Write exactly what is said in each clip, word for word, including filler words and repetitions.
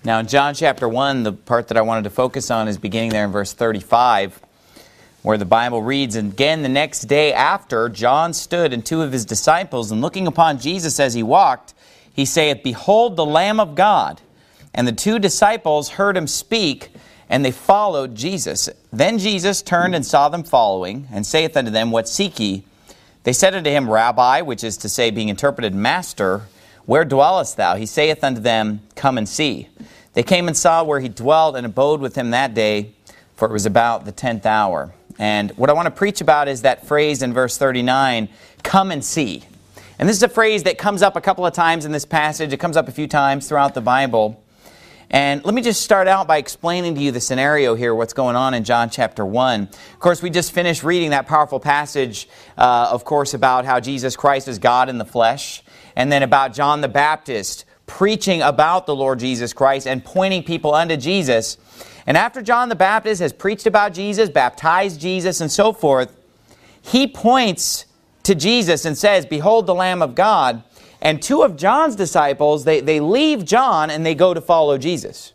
Now in John chapter one, the part that I wanted to focus on is beginning there in verse thirty-five, where the Bible reads, "And again the next day after, John stood and two of his disciples, and looking upon Jesus as he walked, he saith, Behold the Lamb of God. And the two disciples heard him speak, and they followed Jesus. Then Jesus turned and saw them following, and saith unto them, What seek ye? They said unto him, Rabbi," which is to say, being interpreted, Master, "where dwellest thou?" He saith unto them, Come and see. They came and saw where he dwelt, and abode with him that day, for it was about the tenth hour. And what I want to preach about is that phrase in verse thirty-nine, "Come and see." And this is a phrase that comes up a couple of times in this passage. It comes up a few times throughout the Bible. And let me just start out by explaining to you the scenario here, what's going on in John chapter one. Of course, we just finished reading that powerful passage, uh, of course, about how Jesus Christ is God in the flesh, and then about John the Baptist preaching about the Lord Jesus Christ and pointing people unto Jesus. And after John the Baptist has preached about Jesus, baptized Jesus, and so forth, he points to Jesus and says, Behold the Lamb of God. And two of John's disciples, they, they leave John and they go to follow Jesus.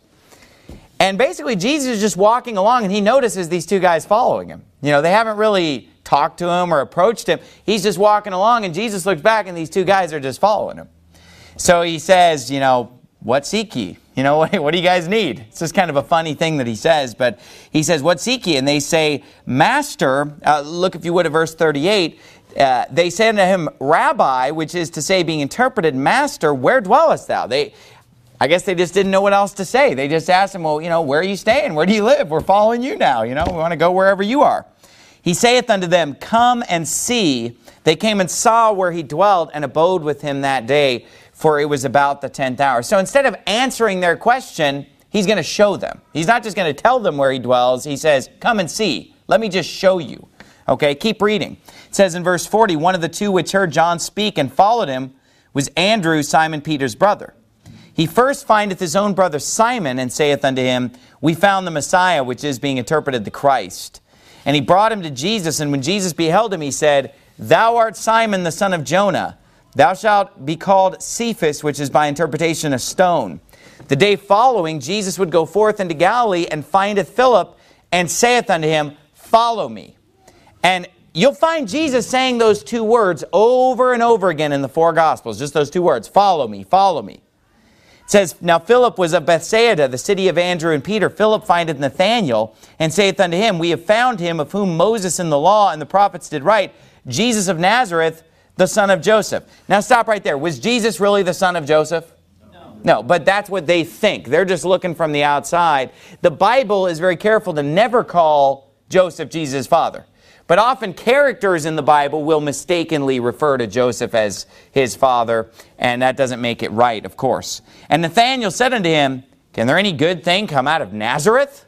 And basically Jesus is just walking along and he notices these two guys following him. You know, they haven't really talked to him or approached him. He's just walking along and Jesus looks back and these two guys are just following him. So he says, you know, what seek ye? You know, what, what do you guys need? It's just kind of a funny thing that he says, but he says, what seek ye? And they say, Master, uh, look if you would at verse thirty-eight, uh, they say unto him, Rabbi, which is to say, being interpreted, Master, where dwellest thou? They, I guess they just didn't know what else to say. They just asked him, well, you know, where are you staying? Where do you live? We're following you now. You know, we want to go wherever you are. He saith unto them, Come and see. They came and saw where he dwelt and abode with him that day, for it was about the tenth hour. So instead of answering their question, he's going to show them. He's not just going to tell them where he dwells. He says, come and see. Let me just show you. Okay, keep reading. It says in verse forty, One of the two which heard John speak and followed him was Andrew, Simon Peter's brother. He first findeth his own brother Simon, and saith unto him, We found the Messiah, which is being interpreted the Christ. And he brought him to Jesus, and when Jesus beheld him, he said, Thou art Simon the son of Jonah. Thou shalt be called Cephas, which is by interpretation a stone. The day following, Jesus would go forth into Galilee, and findeth Philip, and saith unto him, Follow me. And you'll find Jesus saying those two words over and over again in the four Gospels. Just those two words, follow me, follow me. It says, Now Philip was of Bethsaida, the city of Andrew and Peter. Philip findeth Nathanael, and saith unto him, We have found him, of whom Moses in the law and the prophets did write, Jesus of Nazareth, the son of Joseph. Now stop right there. Was Jesus really the son of Joseph? No. No, but that's what they think. They're just looking from the outside. The Bible is very careful to never call Joseph Jesus' father. But often characters in the Bible will mistakenly refer to Joseph as his father, and that doesn't make it right, of course. And Nathanael said unto him, Can there any good thing come out of Nazareth?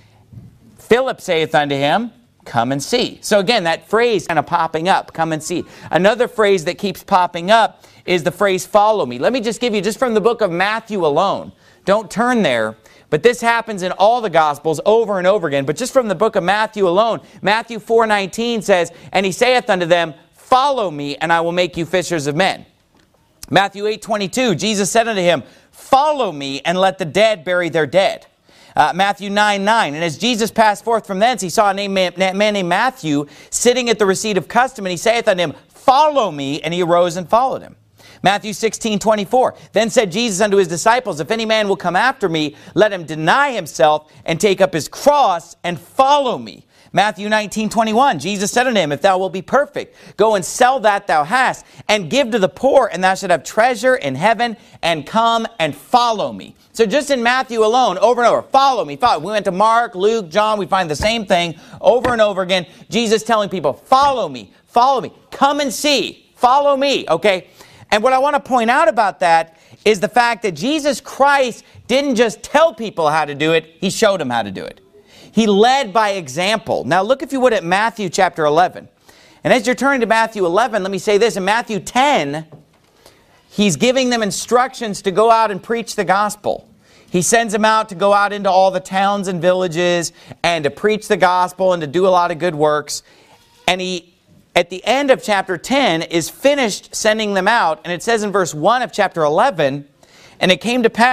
Philip saith unto him, Come and see. So again, that phrase kind of popping up, come and see. Another phrase that keeps popping up is the phrase, follow me. Let me just give you, just from the book of Matthew alone. Don't turn there. But this happens in all the Gospels over and over again. But just from the book of Matthew alone, Matthew four nineteen says, And he saith unto them, Follow me, and I will make you fishers of men. Matthew eight twenty-two, Jesus said unto him, Follow me, and let the dead bury their dead. Uh, Matthew nine nine, And as Jesus passed forth from thence, he saw a man named Matthew sitting at the receipt of custom, and he saith unto him, Follow me, and he arose and followed him. Matthew sixteen twenty-four, Then said Jesus unto his disciples, If any man will come after me, let him deny himself, and take up his cross, and follow me. Matthew nineteen twenty-one, Jesus said unto him, If thou wilt be perfect, go and sell that thou hast, and give to the poor, and thou shalt have treasure in heaven, and come and follow me. So just in Matthew alone, over and over, follow me, follow. We went to Mark, Luke, John, we find the same thing over and over again. Jesus telling people, follow me, follow me, come and see, follow me, okay? And what I want to point out about that is the fact that Jesus Christ didn't just tell people how to do it, He showed them how to do it. He led by example. Now look, if you would, at Matthew chapter eleven. And as you're turning to Matthew eleven, let me say this. In Matthew ten, He's giving them instructions to go out and preach the gospel. He sends them out to go out into all the towns and villages and to preach the gospel and to do a lot of good works. And He, at the end of chapter ten, is finished sending them out. And it says in verse one of chapter eleven, And it came to pass,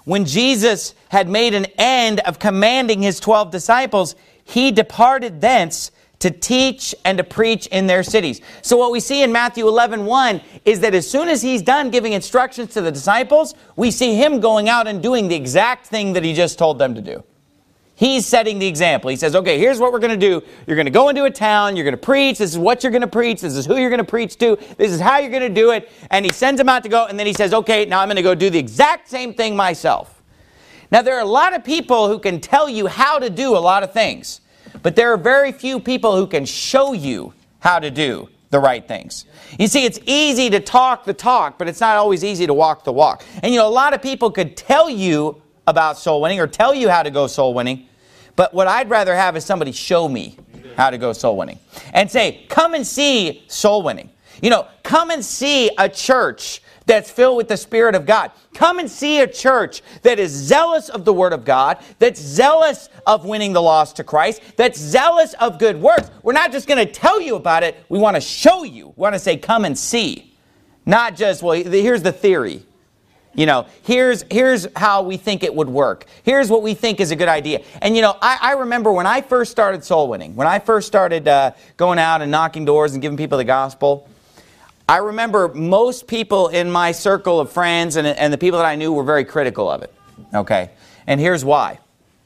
when Jesus had made an end of commanding his twelve disciples, he departed thence to teach and to preach in their cities. So what we see in Matthew eleven one is that as soon as he's done giving instructions to the disciples, we see him going out and doing the exact thing that he just told them to do. He's setting the example. He says, okay, here's what we're going to do. You're going to go into a town. You're going to preach. This is what you're going to preach. This is who you're going to preach to. This is how you're going to do it. And he sends them out to go. And then he says, okay, now I'm going to go do the exact same thing myself. Now, there are a lot of people who can tell you how to do a lot of things. But there are very few people who can show you how to do the right things. You see, it's easy to talk the talk, but it's not always easy to walk the walk. And you know, a lot of people could tell you about soul winning or tell you how to go soul winning, but what I'd rather have is somebody show me how to go soul winning and say, come and see soul winning. You know, come and see a church that's filled with the Spirit of God. Come and see a church that is zealous of the Word of God, that's zealous of winning the lost to Christ, that's zealous of good works. We're not just going to tell you about it. We want to show you. We want to say, come and see. Not just, well, here's the theory. You know, here's, here's how we think it would work. Here's what we think is a good idea. And, you know, I, I remember when I first started soul winning, when I first started uh, going out and knocking doors and giving people the gospel, I remember most people in my circle of friends and, and the people that I knew were very critical of it. Okay. And here's why.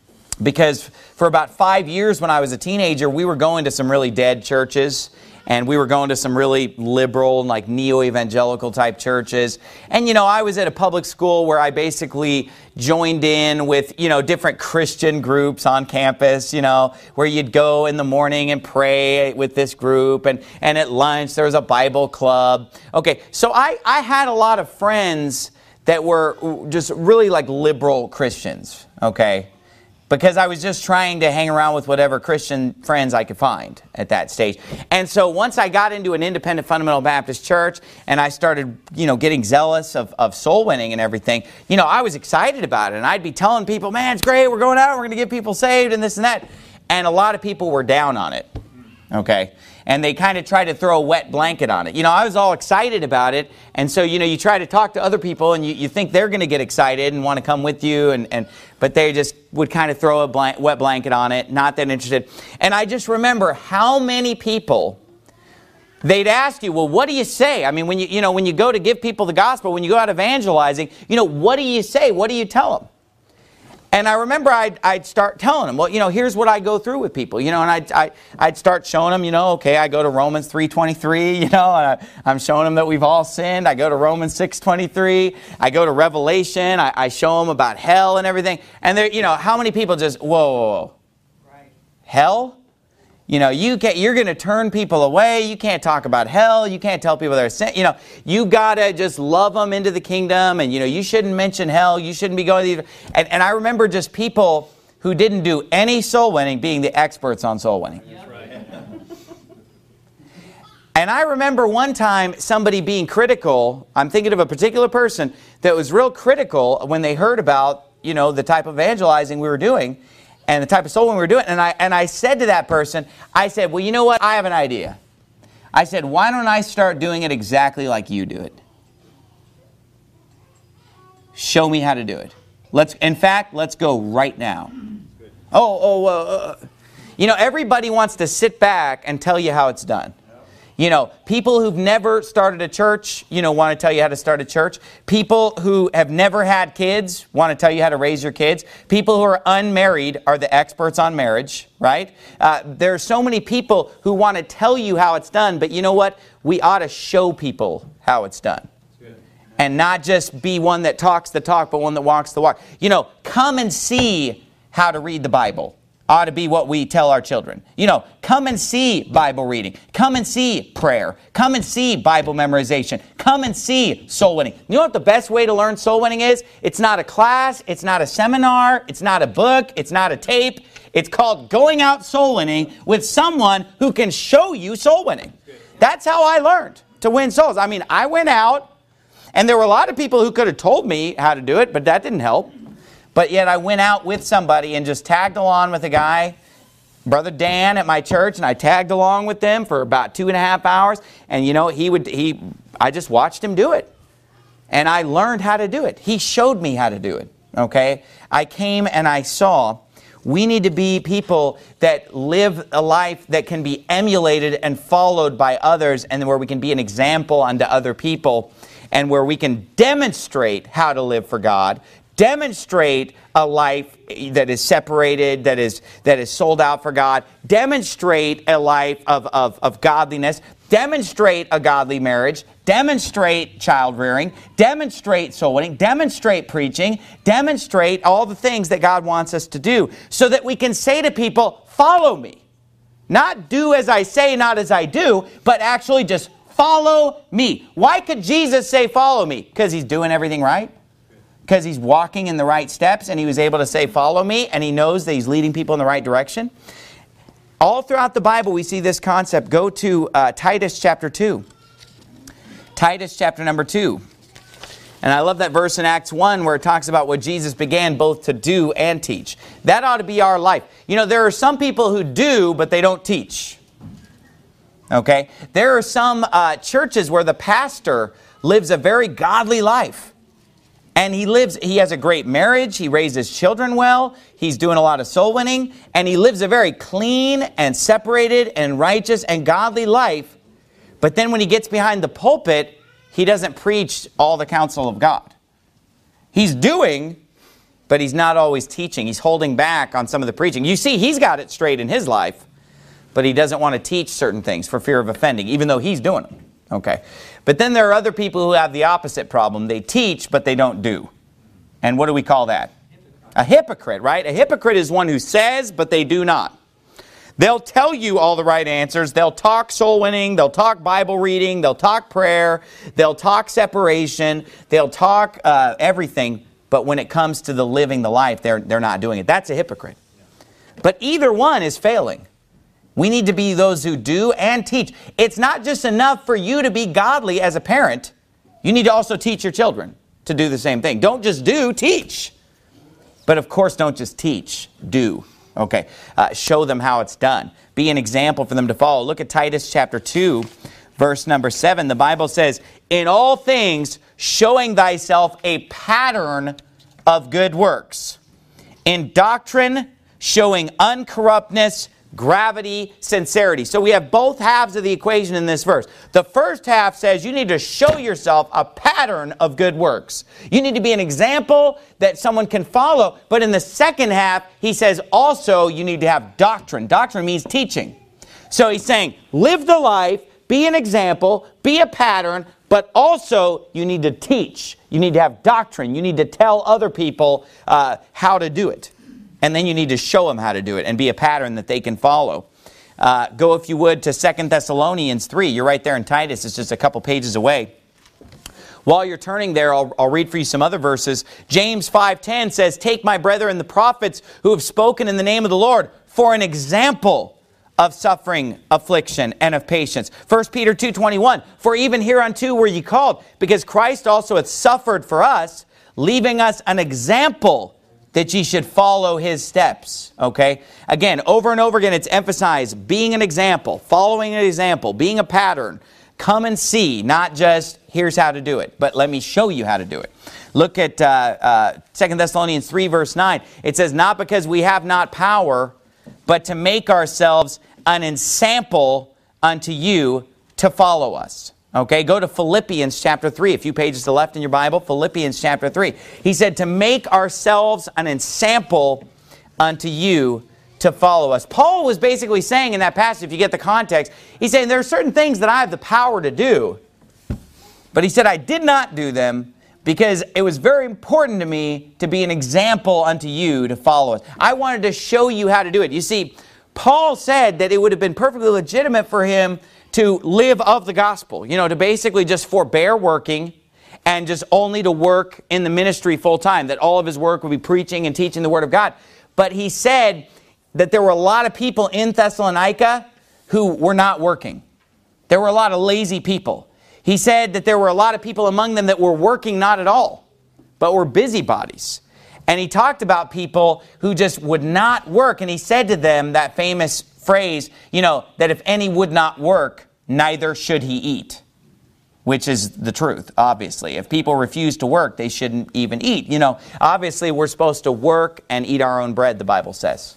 Because for about five years when I was a teenager, we were going to some really dead churches. And we were going to some really liberal, like neo-evangelical type churches. And, you know, I was at a public school where I basically joined in with, you know, different Christian groups on campus, you know, where you'd go in the morning and pray with this group. And, and at lunch, there was a Bible club. Okay, so I, I had a lot of friends that were just really like liberal Christians, okay? Because I was just trying to hang around with whatever Christian friends I could find at that stage. And so once I got into an independent fundamental Baptist church and I started, you know, getting zealous of, of soul winning and everything, you know, I was excited about it. And I'd be telling people, man, it's great. We're going out. We're going to get people saved and this and that. And a lot of people were down on it. Okay. And they kind of tried to throw a wet blanket on it. You know, I was all excited about it. And so, you know, you try to talk to other people and you, you think they're going to get excited and want to come with you. And, and but they just would kind of throw a blank, wet blanket on it, not that interested. And I just remember how many people, they'd ask you, well, what do you say? I mean, when you, you know, when you go to give people the gospel, when you go out evangelizing, you know, what do you say? What do you tell them? And I remember I'd, I'd start telling them, well, you know, here's what I go through with people, you know, and I'd, I, I'd start showing them, you know, okay, I go to Romans three twenty-three, you know, and I, I'm showing them that we've all sinned. I go to Romans six twenty-three. I go to Revelation. I, I show them about hell and everything. And they're, you know, how many people just, whoa, whoa, whoa. Right. Hell? You know, you can't, you're going to turn people away. You can't talk about hell. You can't tell people they're sin. You know, you got to just love them into the kingdom. And, you know, you shouldn't mention hell. You shouldn't be going to the... And, and I remember just people who didn't do any soul winning being the experts on soul winning. That's right. And I remember one time somebody being critical. I'm thinking of a particular person that was real critical when they heard about, you know, the type of evangelizing we were doing. And the type of soul winning we were doing. And I, and I said to that person, I said, well, you know what? I have an idea. I said, why don't I start doing it exactly like you do it? Show me how to do it. Let's. In fact, let's go right now. Oh, oh, uh, uh. You know, everybody wants to sit back and tell you how it's done. You know, people who've never started a church, you know, want to tell you how to start a church. People who have never had kids want to tell you how to raise your kids. People who are unmarried are the experts on marriage, right? Uh, there are so many people who want to tell you how it's done, but you know what? We ought to show people how it's done. And not just be one that talks the talk, but one that walks the walk. You know, come and see how to read the Bible. Ought to be what we tell our children. You know, come and see Bible reading. Come and see prayer. Come and see Bible memorization. Come and see soul winning. You know what the best way to learn soul winning is? It's not a class. It's not a seminar. It's not a book. It's not a tape. It's called going out soul winning with someone who can show you soul winning. That's how I learned to win souls. I mean, I went out, and there were a lot of people who could have told me how to do it, but that didn't help. But yet I went out with somebody and just tagged along with a guy, Brother Dan at my church, and I tagged along with them for about two and a half hours. And you know, he would he I just watched him do it. And I learned how to do it. He showed me how to do it. Okay? I came and I saw. We need to be people that live a life that can be emulated and followed by others, and where we can be an example unto other people, and where we can demonstrate how to live for God, demonstrate a life that is separated, that is that is sold out for God, demonstrate a life of, of, of godliness, demonstrate a godly marriage, demonstrate child rearing, demonstrate soul winning, demonstrate preaching, demonstrate all the things that God wants us to do, so that we can say to people, follow me. Not do as I say, not as I do, but actually just follow me. Why could Jesus say follow me? Because he's doing everything right? Because he's walking in the right steps, and he was able to say follow me, and he knows that he's leading people in the right direction? All throughout the Bible we see this concept. Go to uh, Titus chapter two. Titus chapter number two. And I love that verse in Acts one where it talks about what Jesus began both to do and teach. That ought to be our life. You know, there are some people who do, but they don't teach. Okay? There are some uh, churches where the pastor lives a very godly life. And he lives, he has a great marriage, he raises children well, he's doing a lot of soul winning, and he lives a very clean and separated and righteous and godly life. But then when he gets behind the pulpit, he doesn't preach all the counsel of God. He's doing, but he's not always teaching. He's holding back on some of the preaching. You see, he's got it straight in his life, but he doesn't want to teach certain things for fear of offending, even though he's doing them. Okay. But then there are other people who have the opposite problem. They teach, but they don't do. And what do we call that? A hypocrite, right? A hypocrite is one who says, but they do not. They'll tell you all the right answers. They'll talk soul winning. They'll talk Bible reading. They'll talk prayer. They'll talk separation. They'll talk uh, everything. But when it comes to the living the life, they're, they're not doing it. That's a hypocrite. But either one is failing. We need to be those who do and teach. It's not just enough for you to be godly as a parent. You need to also teach your children to do the same thing. Don't just do, teach. But of course, don't just teach, do. Okay, uh, show them how it's done. Be an example for them to follow. Look at Titus chapter two, verse number seven. The Bible says, in all things, showing thyself a pattern of good works. In doctrine, showing uncorruptness, gravity, sincerity. So we have both halves of the equation in this verse. The first half says you need to show yourself a pattern of good works. You need to be an example that someone can follow. But in the second half, he says also you need to have doctrine. Doctrine means teaching. So he's saying live the life, be an example, be a pattern, but also you need to teach. You need to have doctrine. You need to tell other people uh, how to do it. And then you need to show them how to do it and be a pattern that they can follow. Uh, go, if you would, to Second Thessalonians three. You're right there in Titus. It's just a couple pages away. While you're turning there, I'll, I'll read for you some other verses. James five ten says, take my brethren the prophets who have spoken in the name of the Lord for an example of suffering, affliction, and of patience. First Peter two twenty-one, for even hereunto were ye called, because Christ also hath suffered for us, leaving us an example that ye should follow his steps. Okay? Again, over and over again, it's emphasized being an example, following an example, being a pattern. Come and see, not just here's how to do it, but let me show you how to do it. Look at uh, uh, Second Thessalonians three, verse nine. It says, not because we have not power, but to make ourselves an ensample unto you to follow us. Okay, go to Philippians chapter three, a few pages to the left in your Bible, Philippians chapter three. He said to make ourselves an ensample unto you to follow us. Paul was basically saying in that passage, if you get the context, he's saying there are certain things that I have the power to do. But he said I did not do them because it was very important to me to be an example unto you to follow us. I wanted to show you how to do it. You see, Paul said that it would have been perfectly legitimate for him to live of the gospel, you know, to basically just forbear working and just only to work in the ministry full time, that all of his work would be preaching and teaching the Word of God. But he said that there were a lot of people in Thessalonica who were not working. There were a lot of lazy people. He said that there were a lot of people among them that were working not at all, but were busybodies. And he talked about people who just would not work. And he said to them that famous phrase, you know, that if any would not work, neither should he eat. which is the truth, obviously. If people refuse to work, they shouldn't even eat. You know, obviously we're supposed to work and eat our own bread, the Bible says.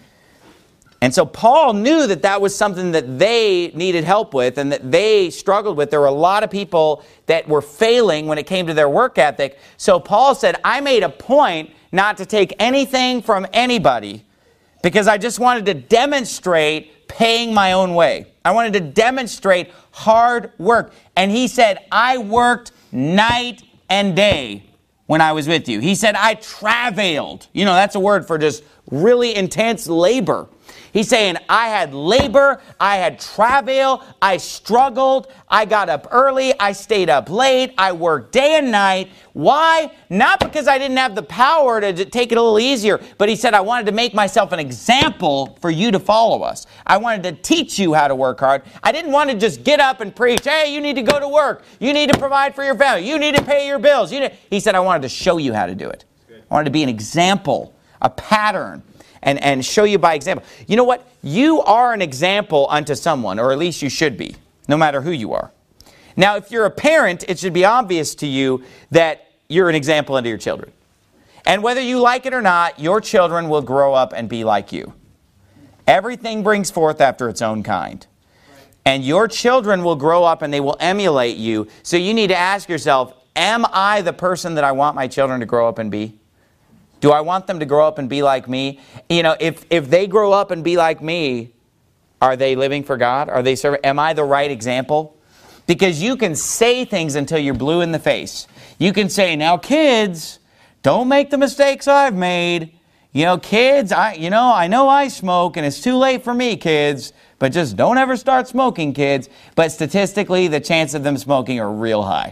And so Paul knew that that was something that they needed help with and that they struggled with. There were a lot of people that were failing when it came to their work ethic. So Paul said, I made a point not to take anything from anybody because I just wanted to demonstrate paying my own way. I wanted to demonstrate hard work. And he said, I worked night and day when I was with you. He said, I travailed. You know, that's a word for just really intense labor. He's saying, I had labor, I had travail, I struggled, I got up early, I stayed up late, I worked day and night. Why? Not because I didn't have the power to take it a little easier, but he said, I wanted to make myself an example for you to follow us. I wanted to teach you how to work hard. I didn't want to just get up and preach, hey, you need to go to work, you need to provide for your family, you need to pay your bills. You need... He said, I wanted to show you how to do it. I wanted to be an example, a pattern. And, and show you by example. You know what? You are an example unto someone, or at least you should be, no matter who you are. Now, if you're a parent, it should be obvious to you that you're an example unto your children. And whether you like it or not, your children will grow up and be like you. Everything brings forth after its own kind. And your children will grow up and they will emulate you. So you need to ask yourself, am I the person that I want my children to grow up and be? Do I want them to grow up and be like me? You know, if, if they grow up and be like me, are they living for God? Are they serving? Am I the right example? Because you can say things until you're blue in the face. You can say, now kids, don't make the mistakes I've made. You know, kids, I, you know, I know I smoke and it's too late for me, kids. But just don't ever start smoking, kids. But statistically, the chance of them smoking are real high.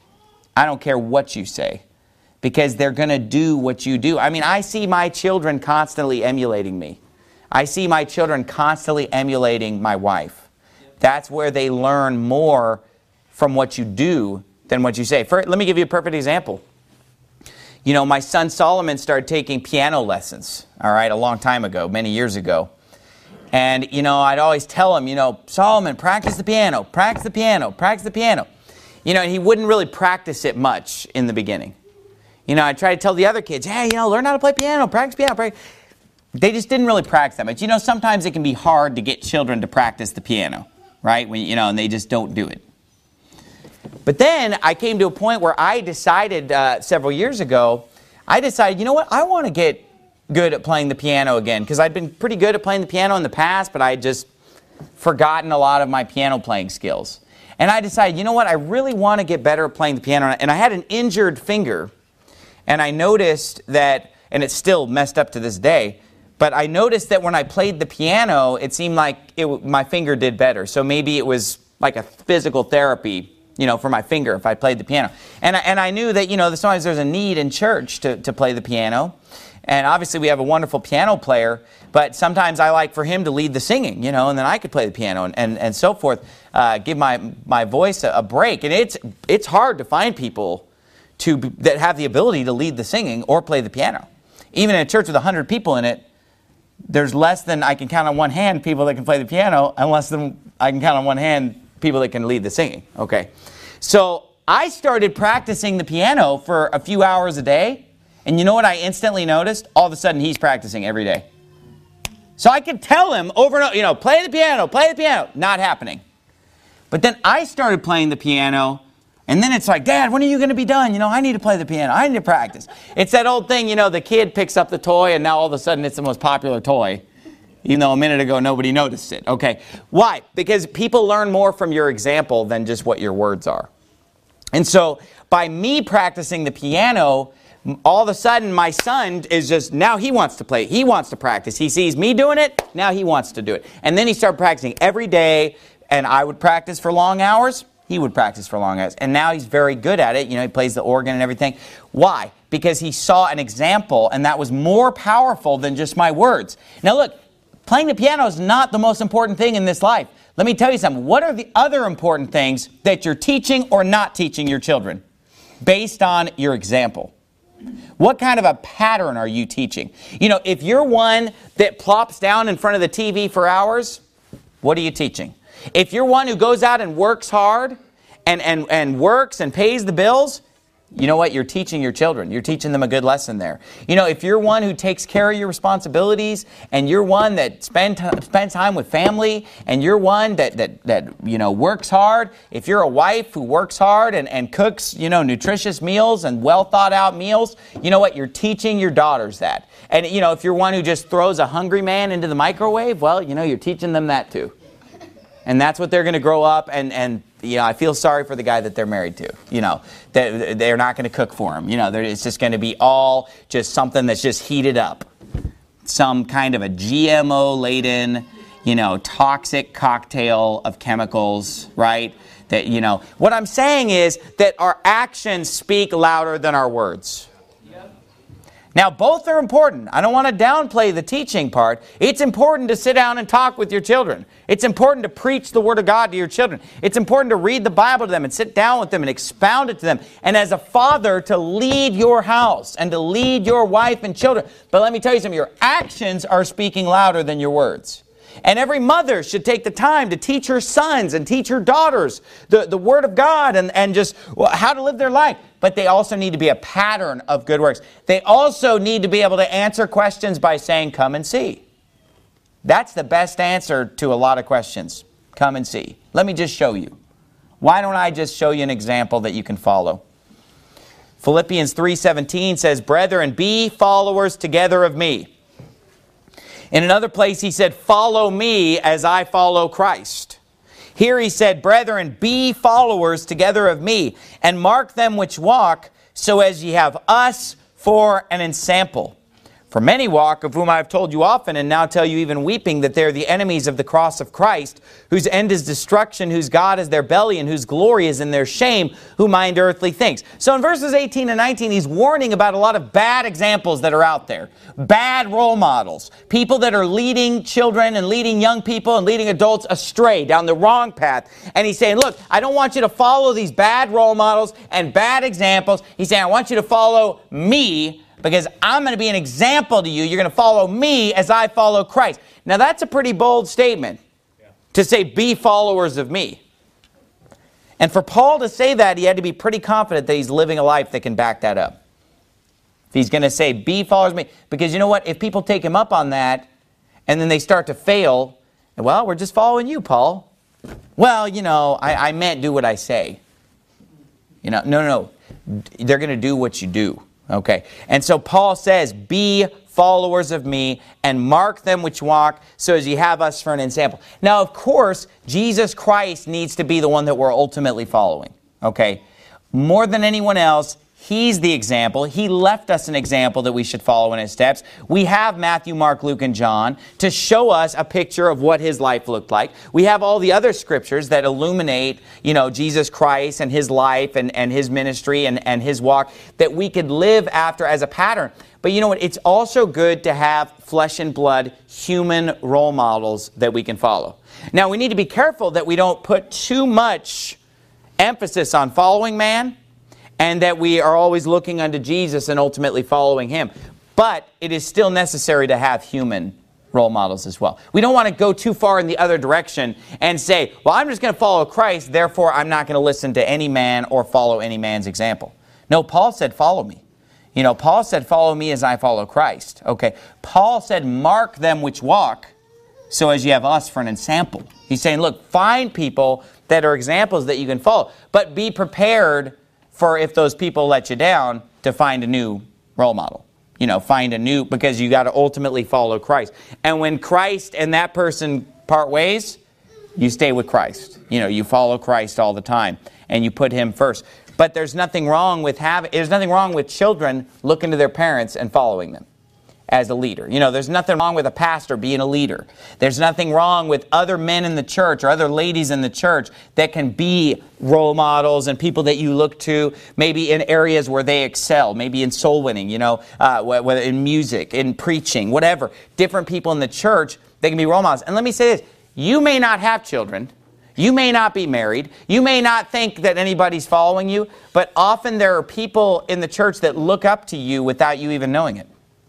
I don't care what you say. Because they're going to do what you do. I mean, I see my children constantly emulating me. I see my children constantly emulating my wife. That's where they learn more from what you do than what you say. For, let me give you a perfect example. You know, my son Solomon started taking piano lessons, all right, a long time ago, many years ago. And, you know, I'd always tell him, you know, Solomon, practice the piano, practice the piano, practice the piano. You know, and he wouldn't really practice it much in the beginning. You know, I try to tell the other kids, hey, you know, learn how to play piano, practice piano. Practice. They just didn't really practice that much. You know, sometimes it can be hard to get children to practice the piano, right? When, you know, and they just don't do it. But then I came to a point where I decided uh, several years ago, I decided, you know what, I want to get good at playing the piano again. Because I'd been pretty good at playing the piano in the past, but I had just forgotten a lot of my piano playing skills. And I decided, you know what, I really want to get better at playing the piano. And I had an injured finger. And I noticed that, and it's still messed up to this day, but I noticed that when I played the piano, it seemed like it, my finger did better. So maybe it was like a physical therapy, you know, for my finger if I played the piano. And I, and I knew that, you know, sometimes there's a need in church to, to play the piano. And obviously we have a wonderful piano player, but sometimes I like for him to lead the singing, you know, and then I could play the piano and, and, and so forth, uh, give my, my voice a, a break. And it's it's hard to find people to that have the ability to lead the singing or play the piano. Even in a church with one hundred people in it, there's less than I can count on one hand people that can play the piano, and less than I can count on one hand people that can lead the singing. Okay, so I started practicing the piano for a few hours a day, and you know what I instantly noticed? All of a sudden he's practicing every day. So I could tell him over and over, you know, play the piano, play the piano. Not happening. But then I started playing the piano. And then it's like, Dad, when are you going to be done? You know, I need to play the piano. I need to practice. It's that old thing, you know, the kid picks up the toy and now all of a sudden it's the most popular toy. Even though a minute ago nobody noticed it. Okay. Why? Because people learn more from your example than just what your words are. And so by me practicing the piano, all of a sudden my son is just, now he wants to play. He wants to practice. He sees me doing it. Now he wants to do it. And then he started practicing every day. And I would practice for long hours. He would practice for long hours. And now he's very good at it. You know, he plays the organ and everything. Why? Because he saw an example, and that was more powerful than just my words. Now look, playing the piano is not the most important thing in this life. Let me tell you something. What are the other important things that you're teaching or not teaching your children based on your example? What kind of a pattern are you teaching? You know, if you're one that plops down in front of the T V for hours, what are you teaching? If you're one who goes out and works hard and, and, and works and pays the bills, you know what? You're teaching your children. You're teaching them a good lesson there. You know, if you're one who takes care of your responsibilities, and you're one that spend spends time with family, and you're one that, that, that you know, works hard, if you're a wife who works hard and, and cooks, you know, nutritious meals and well thought out meals, you know what? You're teaching your daughters that. And, you know, if you're one who just throws a hungry man into the microwave, well, you know, you're teaching them that too. And that's what they're going to grow up, and, and you know, I feel sorry for the guy that they're married to. You know, they, they're not going to cook for him. You know, it's just going to be all just something that's just heated up. Some kind of a G M O-laden, you know, toxic cocktail of chemicals, right? That, you know, what I'm saying is that our actions speak louder than our words. Now, both are important. I don't want to downplay the teaching part. It's important to sit down and talk with your children. It's important to preach the Word of God to your children. It's important to read the Bible to them and sit down with them and expound it to them. And as a father, to lead your house and to lead your wife and children. But let me tell you something. Your actions are speaking louder than your words. And every mother should take the time to teach her sons and teach her daughters the, the Word of God and, and just well, how to live their life. But they also need to be a pattern of good works. They also need to be able to answer questions by saying, come and see. That's the best answer to a lot of questions. Come and see. Let me just show you. Why don't I just show you an example that you can follow? Philippians three seventeen says, brethren, be followers together of me. In another place he said, follow me as I follow Christ. Here he said, brethren, be followers together of me, and mark them which walk, so as ye have us for an ensample. For many walk, of whom I have told you often, and now tell you even weeping, that they are the enemies of the cross of Christ, whose end is destruction, whose God is their belly, and whose glory is in their shame, who mind earthly things. So in verses eighteen and nineteen, he's warning about a lot of bad examples that are out there. Bad role models. People that are leading children and leading young people and leading adults astray down the wrong path. And he's saying, look, I don't want you to follow these bad role models and bad examples. He's saying, I want you to follow me, because I'm going to be an example to you. You're going to follow me as I follow Christ. Now that's a pretty bold statement, yeah, to say, be followers of me. And for Paul to say that, he had to be pretty confident that he's living a life that can back that up. If he's going to say, be followers of me. Because you know what? If people take him up on that, and then they start to fail, well, we're just following you, Paul. Well, you know, I, I meant do what I say. You know, no, no, no. They're going to do what you do. Okay, and so Paul says, be followers of me, and mark them which walk, so as ye have us for an example. Now, of course, Jesus Christ needs to be the one that we're ultimately following. Okay, more than anyone else, He's the example. He left us an example that we should follow in His steps. We have Matthew, Mark, Luke, and John to show us a picture of what His life looked like. We have all the other scriptures that illuminate, you know, Jesus Christ and His life and, and His ministry and, and His walk that we could live after as a pattern. But you know what? It's also good to have flesh and blood human role models that we can follow. Now, we need to be careful that we don't put too much emphasis on following man, and that we are always looking unto Jesus and ultimately following Him. But it is still necessary to have human role models as well. We don't want to go too far in the other direction and say, well, I'm just going to follow Christ, therefore I'm not going to listen to any man or follow any man's example. No, Paul said, follow me. You know, Paul said, follow me as I follow Christ. Okay, Paul said, mark them which walk, so as you have us for an ensample. He's saying, look, find people that are examples that you can follow, but be prepared for, if those people let you down, to find a new role model. You know, find a new, because you got to ultimately follow Christ. And when Christ and that person part ways, you stay with Christ. You know, you follow Christ all the time, and you put Him first. But there's nothing wrong with having, there's nothing wrong with children looking to their parents and following them as a leader. You know, there's nothing wrong with a pastor being a leader. There's nothing wrong with other men in the church or other ladies in the church that can be role models and people that you look to, maybe in areas where they excel, maybe in soul winning, you know, uh, whether in music, in preaching, whatever. Different people in the church, they can be role models. And let me say this, you may not have children, you may not be married, you may not think that anybody's following you, but often there are people in the church that look up to you without you even knowing it.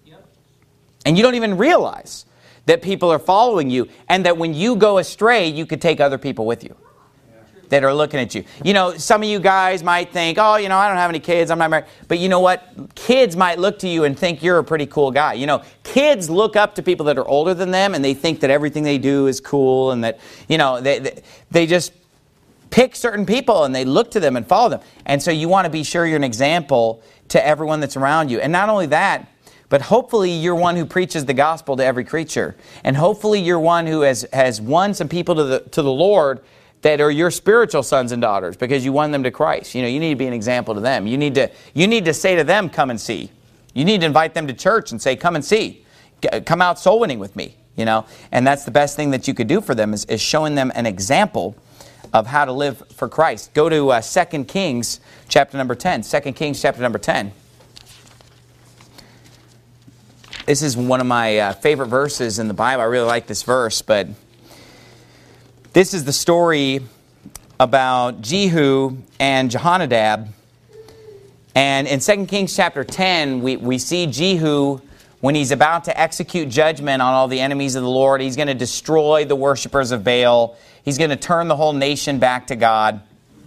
And you don't even realize that people are following you, and that when you go astray, you could take other people with you. that are looking at you. You know, some of you guys might think, oh, you know, I don't have any kids, I'm not married. But you know what? Kids might look to you and think you're a pretty cool guy. You know, kids look up to people that are older than them, and they think that everything they do is cool, and that, you know, they, they, they just pick certain people and they look to them and follow them. And so you want to be sure you're an example to everyone that's around you. And not only that, but hopefully you're one who preaches the gospel to every creature. And hopefully you're one who has, has won some people to the, to the Lord that are your spiritual sons and daughters because you won them to Christ. You know, you need to be an example to them. You need to, you need to say to them, come and see. You need to invite them to church and say, come and see. Come out soul winning with me. You know, and that's the best thing that you could do for them is, is showing them an example of how to live for Christ. Go to uh, Second Kings chapter number ten. Second Kings chapter number ten. This is one of my uh, favorite verses in the Bible. I really like this verse, but this is the story about Jehu and Jehonadab. And in Second Kings chapter ten, we, we see Jehu, when he's about to execute judgment on all the enemies of the Lord, he's going to destroy the worshipers of Baal. He's going to turn the whole nation back to God.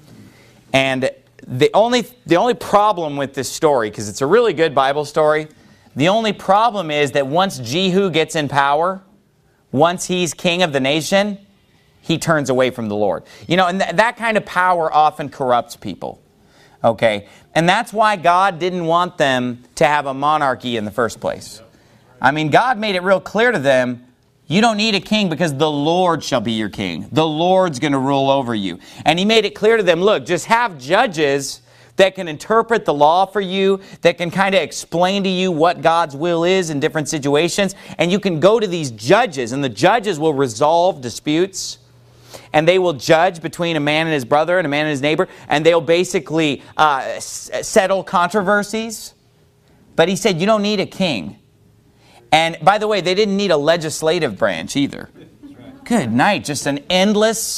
And the only, the only problem with this story, because it's a really good Bible story, the only problem is that once Jehu gets in power, once he's king of the nation, he turns away from the Lord. You know, and th- that kind of power often corrupts people. Okay? And that's why God didn't want them to have a monarchy in the first place. I mean, God made it real clear to them, you don't need a king because the Lord shall be your king. The Lord's going to rule over you. And He made it clear to them, look, just have judges that can interpret the law for you, that can kind of explain to you what God's will is in different situations. And you can go to these judges, and the judges will resolve disputes. And they will judge between a man and his brother and a man and his neighbor. And they'll basically uh, s- settle controversies. But He said, you don't need a king. And by the way, they didn't need a legislative branch either. Good night. Just an endless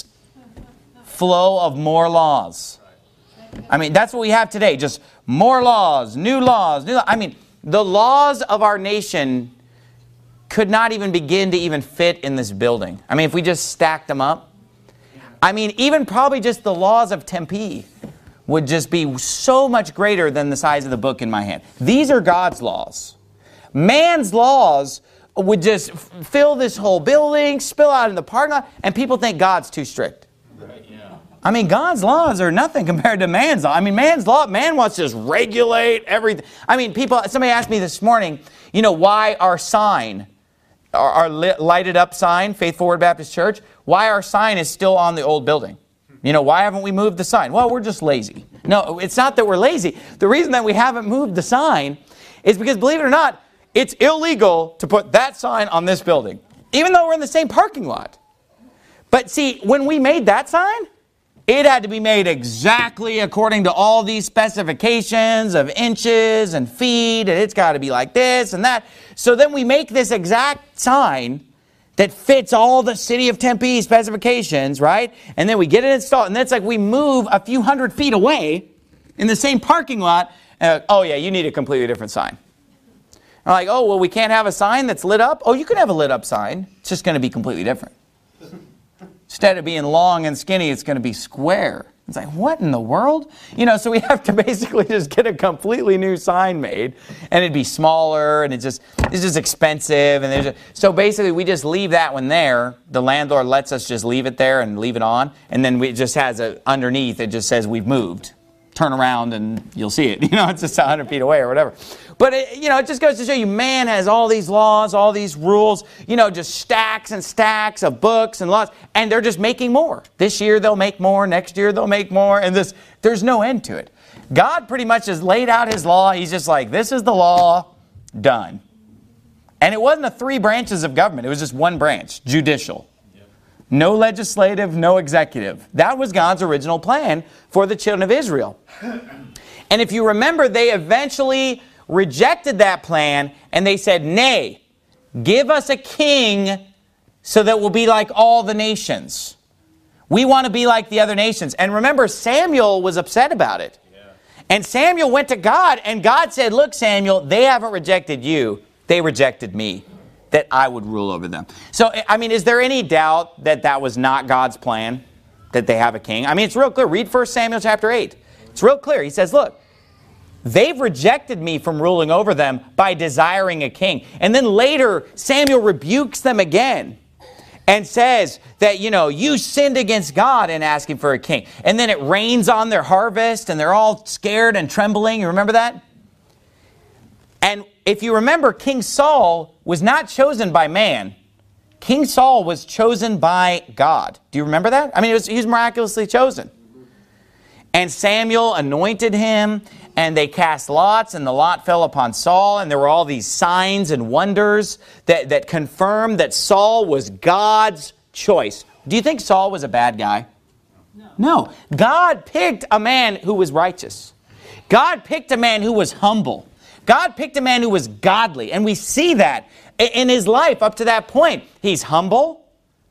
flow of more laws. I mean, that's what we have today. Just more laws, new laws, new. I mean, the laws of our nation could not even begin to even fit in this building. I mean, if we just stacked them up. I mean, even probably just the laws of Tempe would just be so much greater than the size of the book in my hand. These are God's laws. Man's laws would just fill this whole building, spill out in the parking lot, and people think God's too strict. Right, yeah. I mean, God's laws are nothing compared to man's law. I mean, man's law, man wants to just regulate everything. I mean, people, somebody asked me this morning, you know, why our sign, our, our lit, lighted up sign, Faithful Word Baptist Church, why our sign is still on the old building. You know, why haven't we moved the sign? Well, we're just lazy. No, it's not that we're lazy. The reason that we haven't moved the sign is because, believe it or not, it's illegal to put that sign on this building, even though we're in the same parking lot. But see, when we made that sign, it had to be made exactly according to all these specifications of inches and feet, and it's got to be like this and that. So then we make this exact sign that fits all the City of Tempe specifications, right? And then we get it installed, and then it's like we move a few hundred feet away in the same parking lot. And, oh yeah, you need a completely different sign. I'm like, oh, well, we can't have a sign that's lit up? Oh, you can have a lit up sign. It's just going to be completely different. Instead of being long and skinny, it's going to be square. It's like, what in the world? You know, so we have to basically just get a completely new sign made, and it'd be smaller, and it's just it's just expensive. And there's a, so basically, we just leave that one there. The landlord lets us just leave it there and leave it on, and then we, it just has a underneath. It just says we've moved. Turn around and you'll see it. You know, it's just a hundred feet away or whatever. But, it, you know, it just goes to show you, man has all these laws, all these rules, you know, just stacks and stacks of books and laws, and they're just making more. This year they'll make more, next year they'll make more, and this there's no end to it. God pretty much has laid out His law. He's just like, this is the law, done. And it wasn't a three branches of government. It was just one branch, judicial. No legislative, no executive. That was God's original plan for the children of Israel. And if you remember, they eventually rejected that plan, and they said, nay, give us a king so that we'll be like all the nations. We want to be like the other nations. And remember, Samuel was upset about it. Yeah. And Samuel went to God, and God said, look, Samuel, they haven't rejected you. They rejected me, that I would rule over them. So, I mean, is there any doubt that that was not God's plan? that they have a king. I mean, it's real clear. Read First Samuel chapter eight. It's real clear. He says, look, they've rejected me from ruling over them by desiring a king. And then later, Samuel rebukes them again and says that, you know, you sinned against God in asking for a king. And then it rains on their harvest and they're all scared and trembling. You remember that? And if you remember, King Saul was not chosen by man. King Saul was chosen by God. Do you remember that? I mean, it was, he was miraculously chosen. And Samuel anointed him, and they cast lots, and the lot fell upon Saul, and there were all these signs and wonders that, that confirmed that Saul was God's choice. Do you think Saul was a bad guy? No. No. God picked a man who was righteous. God picked a man who was humble. God picked a man who was godly, and we see that in his life up to that point. He's humble.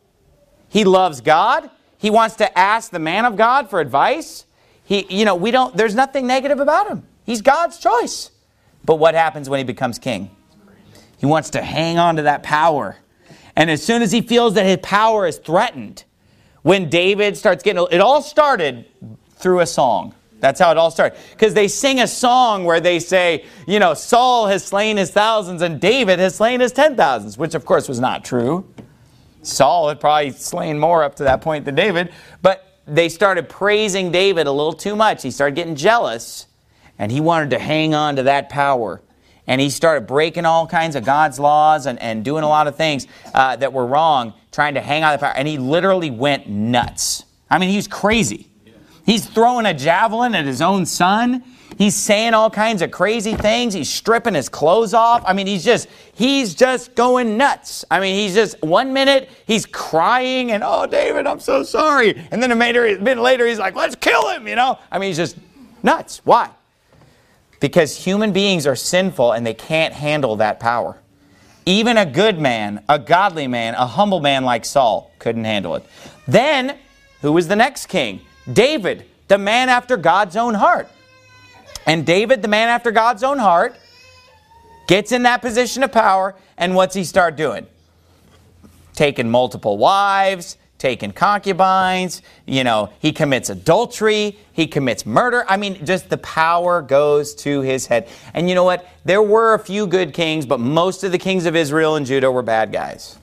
He loves God. He wants to ask the man of God for advice. He, you know, we don't, there's nothing negative about him. He's God's choice. But what happens when he becomes king? He wants to hang on to that power. And as soon as he feels that his power is threatened, when David starts getting, it all started through a song. That's how it all started. Because they sing a song where they say, you know, Saul has slain his thousands and David has slain his ten thousands, which of course was not true. Saul had probably slain more up to that point than David. But they started praising David a little too much. He started getting jealous, and he wanted to hang on to that power. And he started breaking all kinds of God's laws and, and doing a lot of things uh, that were wrong, trying to hang on to the power. And he literally went nuts. I mean, he was crazy. He's throwing a javelin at his own son. He's saying all kinds of crazy things. He's stripping his clothes off. I mean, he's just, he's just going nuts. I mean, he's just, one minute, he's crying and, oh, David, I'm so sorry. And then a minute later, he's like, let's kill him, you know? I mean, he's just nuts. Why? Because human beings are sinful and they can't handle that power. Even a good man, a godly man, a humble man like Saul couldn't handle it. Then, who was the next king? David, the man after God's own heart. And David, the man after God's own heart, gets in that position of power, and what's he start doing? Taking multiple wives, taking concubines, you know, he commits adultery, he commits murder. I mean, just the power goes to his head. And you know what? There were a few good kings, but most of the kings of Israel and Judah were bad guys.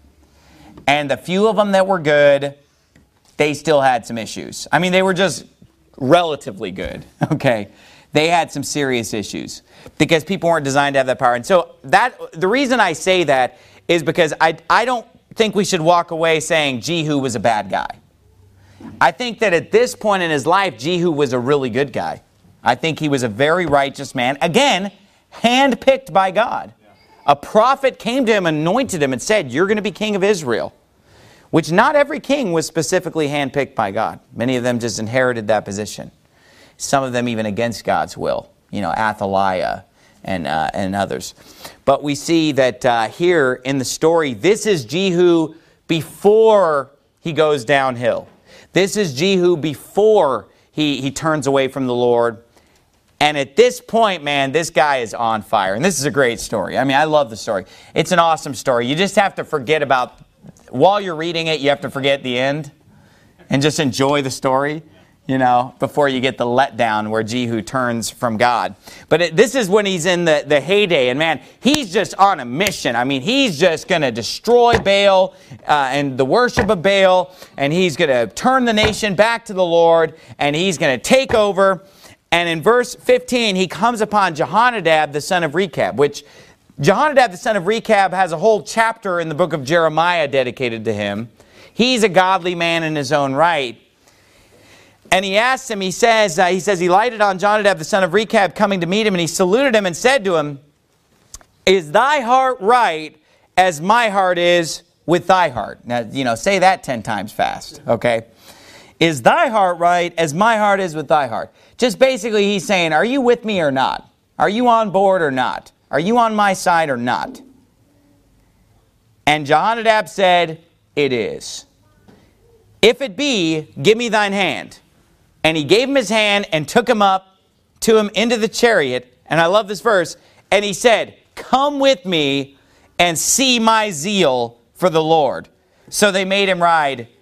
And the few of them that were good, they still had some issues. I mean, they were just relatively good, okay? They had some serious issues because people weren't designed to have that power. And so that the reason I say that is because I, I don't think we should walk away saying Jehu was a bad guy. I think that at this point in his life, Jehu was a really good guy. I think he was a very righteous man. Again, handpicked by God. A prophet came to him, anointed him, and said, you're going to be king of Israel. Which not every king was specifically handpicked by God. Many of them just inherited that position. Some of them even against God's will. You know, Athaliah and, uh, and others. But we see that uh, here in the story, this is Jehu before he goes downhill. This is Jehu before he, he turns away from the Lord. And at this point, man, this guy is on fire. And this is a great story. I mean, I love the story. It's an awesome story. You just have to forget about, while you're reading it, you have to forget the end and just enjoy the story, you know, before you get the letdown where Jehu turns from God. But it, this is when he's in the, the heyday. And man, he's just on a mission. I mean, he's just going to destroy Baal uh, and the worship of Baal. And he's going to turn the nation back to the Lord. And he's going to take over. And in verse fifteen, he comes upon Jehonadab, the son of Rechab, which Jehonadab, the son of Rechab, has a whole chapter in the book of Jeremiah dedicated to him. He's a godly man in his own right. And he asks him, he says, uh, he says, he lighted on Jehonadab, the son of Rechab, coming to meet him, and he saluted him and said to him, is thy heart right as my heart is with thy heart? Now, you know, say that ten times fast, okay? Is thy heart right as my heart is with thy heart? Just basically he's saying, are you with me or not? Are you on board or not? Are you on my side or not? And Jehonadab said, it is. If it be, give me thine hand. And he gave him his hand and took him up to him into the chariot. And I love this verse. And he said, come with me and see my zeal for the Lord. So they made him ride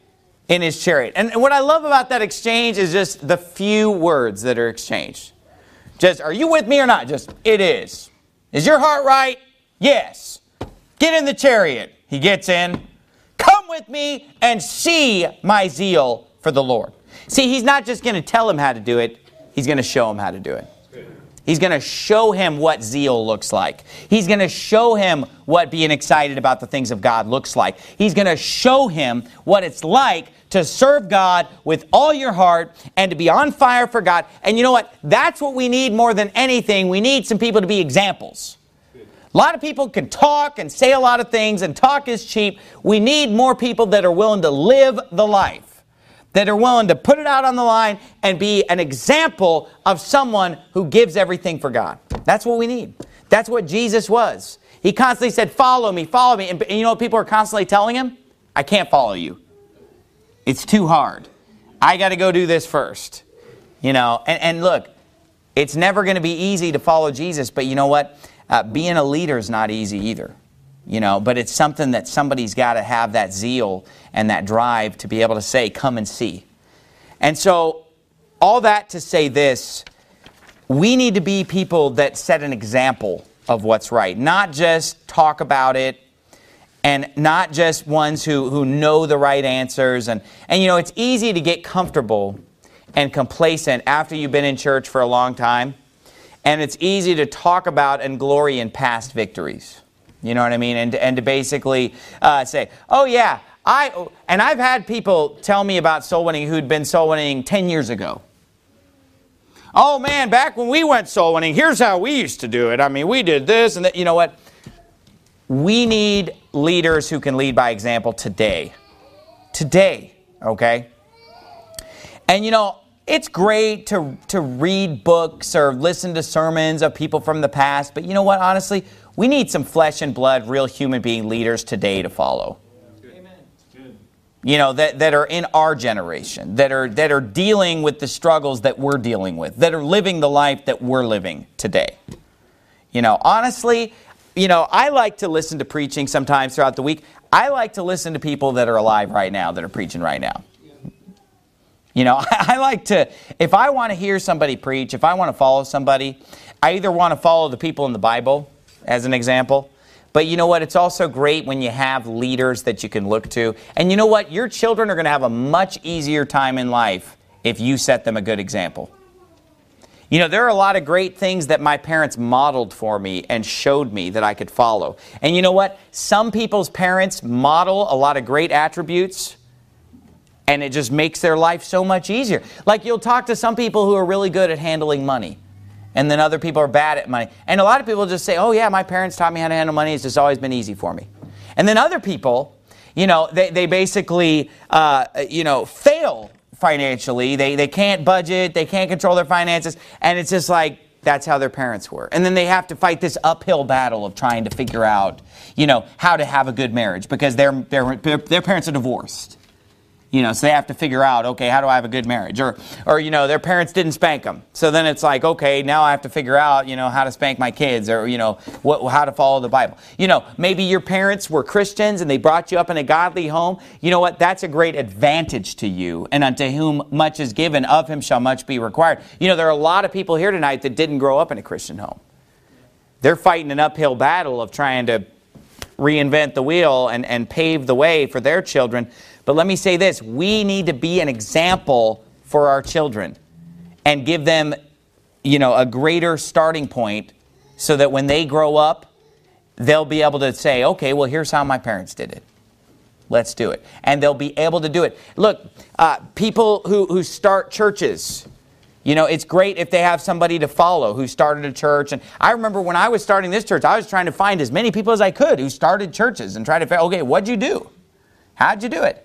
in his chariot. And what I love about that exchange is just the few words that are exchanged. Just, are you with me or not? Just, it is. Is your heart right? Yes. Get in the chariot. He gets in. Come with me and see my zeal for the Lord. See, he's not just going to tell him how to do it. He's going to show him how to do it. He's going to show him what zeal looks like. He's going to show him what being excited about the things of God looks like. He's going to show him what it's like to serve God with all your heart and to be on fire for God. And you know what? That's what we need more than anything. We need some people to be examples. A lot of people can talk and say a lot of things, and talk is cheap. We need more people that are willing to live the life, that are willing to put it out on the line and be an example of someone who gives everything for God. That's what we need. That's what Jesus was. He constantly said, follow me, follow me. And you know what people are constantly telling him? I can't follow you. It's too hard. I got to go do this first. You know, and, and look, it's never going to be easy to follow Jesus, but you know what? Uh, being a leader is not easy either. You know, but it's something that somebody's got to have that zeal and that drive to be able to say, come and see. And so, all that to say this, we need to be people that set an example of what's right. Not just talk about it, and not just ones who, who know the right answers. And, and you know, it's easy to get comfortable and complacent after you've been in church for a long time. And it's easy to talk about and glory in past victories. You know what I mean? And, and to basically uh, say, oh yeah, I and I've had people tell me about soul winning who'd been soul winning ten years ago. Oh man, back when we went soul winning, here's how we used to do it. I mean, we did this and that. You know what? We need leaders who can lead by example today. Today, okay? And you know, it's great to, to read books or listen to sermons of people from the past, but you know what, honestly, we need some flesh and blood, real human being leaders today to follow. Amen. You know, that, that are in our generation, that are, that are dealing with the struggles that we're dealing with, that are living the life that we're living today. You know, honestly, you know, I like to listen to preaching sometimes throughout the week. I like to listen to people that are alive right now, that are preaching right now. You know, I like to, if I want to hear somebody preach, if I want to follow somebody, I either want to follow the people in the Bible, as an example. But you know what? It's also great when you have leaders that you can look to. And you know what? Your children are going to have a much easier time in life if you set them a good example. You know, there are a lot of great things that my parents modeled for me and showed me that I could follow. And you know what? Some people's parents model a lot of great attributes, and it just makes their life so much easier. Like you'll talk to some people who are really good at handling money. And then other people are bad at money. And a lot of people just say, oh yeah, my parents taught me how to handle money. It's just always been easy for me. And then other people, you know, they, they basically, uh, you know, fail financially. They, they can't budget. They can't control their finances. And it's just like, that's how their parents were. And then they have to fight this uphill battle of trying to figure out, you know, how to have a good marriage because their, their, their parents are divorced. You know, so they have to figure out, okay, how do I have a good marriage? Or, or you know, their parents didn't spank them. So then it's like, okay, now I have to figure out, you know, how to spank my kids or, you know, what, how to follow the Bible. You know, maybe your parents were Christians and they brought you up in a godly home. You know what? That's a great advantage to you. And unto whom much is given, of him shall much be required. You know, there are a lot of people here tonight that didn't grow up in a Christian home. They're fighting an uphill battle of trying to reinvent the wheel and, and pave the way for their children. But let me say this, we need to be an example for our children and give them, you know, a greater starting point so that when they grow up, they'll be able to say, okay, well, here's how my parents did it. Let's do it. And they'll be able to do it. Look, uh, people who, who start churches, you know, it's great if they have somebody to follow who started a church. And I remember when I was starting this church, I was trying to find as many people as I could who started churches and try to figure, okay, what'd you do? How'd you do it?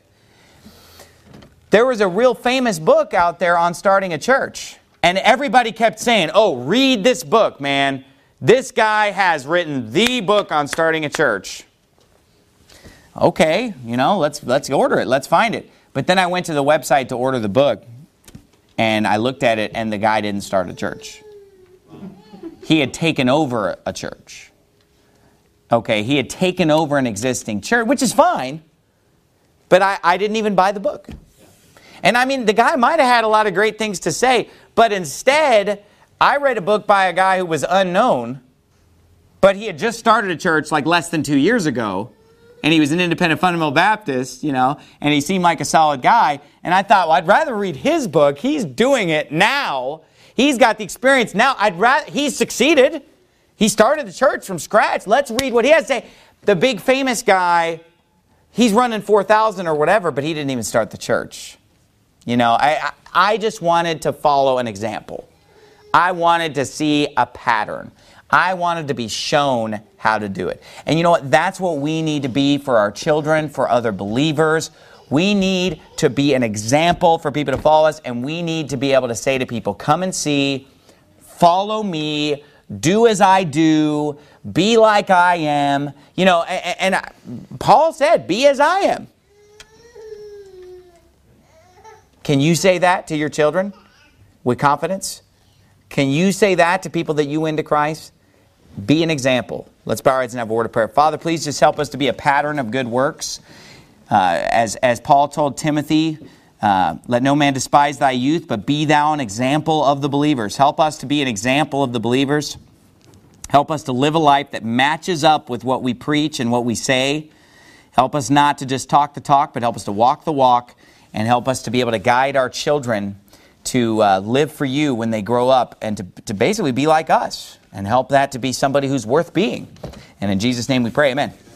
There was a real famous book out there on starting a church. And everybody kept saying, oh, read this book, man. This guy has written the book on starting a church. Okay, you know, let's let's order it. Let's find it. But then I went to the website to order the book. And I looked at it, and the guy didn't start a church. He had taken over a church. Okay, he had taken over an existing church, which is fine. But I, I didn't even buy the book. And I mean, the guy might have had a lot of great things to say, but instead, I read a book by a guy who was unknown, but he had just started a church like less than two years ago, and he was an independent fundamental Baptist, you know, and he seemed like a solid guy. And I thought, well, I'd rather read his book. He's doing it now. He's got the experience now. I'd rather, he's succeeded. He started the church from scratch. Let's read what he has to say. The big famous guy, he's running four thousand or whatever, but he didn't even start the church. You know, I, I just wanted to follow an example. I wanted to see a pattern. I wanted to be shown how to do it. And you know what? That's what we need to be for our children, for other believers. We need to be an example for people to follow us, and we need to be able to say to people, come and see, follow me, do as I do, be like I am. You know, and, and Paul said, be as I am. Can you say that to your children with confidence? Can you say that to people that you win to Christ? Be an example. Let's bow our heads and have a word of prayer. Father, please just help us to be a pattern of good works. Uh, as, as Paul told Timothy, uh, let no man despise thy youth, but be thou an example of the believers. Help us to be an example of the believers. Help us to live a life that matches up with what we preach and what we say. Help us not to just talk the talk, but help us to walk the walk, and help us to be able to guide our children to uh, live for you when they grow up, and to, to basically be like us, and help that to be somebody who's worth being. And in Jesus' name we pray, amen.